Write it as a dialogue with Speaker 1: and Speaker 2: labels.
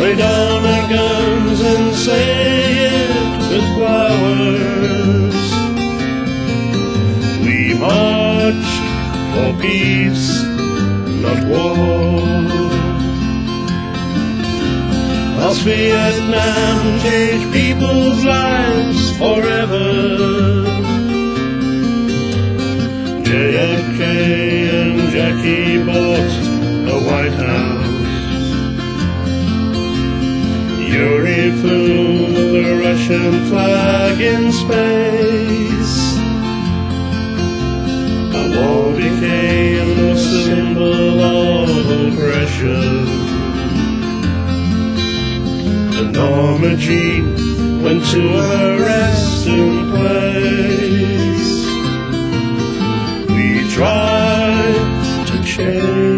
Speaker 1: lay down our guns and say it with flowers. We march for peace, not war. Whilst Vietnam changed people's lives forever, JFK and Jackie bought the White House. Yuri flew the Russian flag in space. A war became a symbol of oppression. And Norma Jean went to her resting place. We tried to change